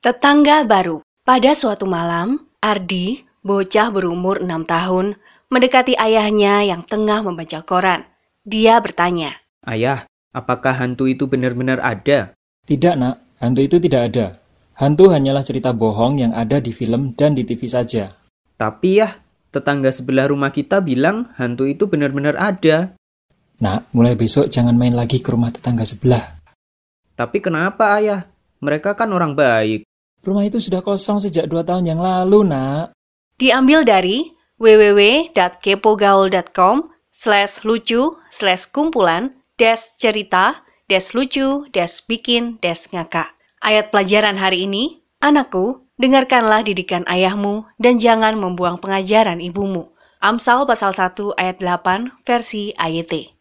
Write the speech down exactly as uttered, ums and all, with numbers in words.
Tetangga baru. Pada suatu malam, Ardi, bocah berumur enam tahun, mendekati ayahnya yang tengah membaca koran. Dia bertanya, "Ayah, apakah hantu itu benar-benar ada?" Tidak, nak. Hantu itu tidak ada. Hantu hanyalah cerita bohong yang ada di film dan di T V saja. Tapi ya, tetangga sebelah rumah kita bilang hantu itu benar-benar ada. Nak, mulai besok jangan main lagi ke rumah tetangga sebelah. Tapi kenapa, Ayah? Mereka kan orang baik. Rumah itu sudah kosong sejak dua tahun yang lalu, nak. diambil dari www dot kepogaul dot com slash lucu slash kumpulan dash cerita dash lucu dash bikin dash ngakak. Ayat pelajaran hari ini, anakku, dengarkanlah didikan ayahmu dan jangan membuang pengajaran ibumu. Amsal pasal satu ayat delapan versi A Y T.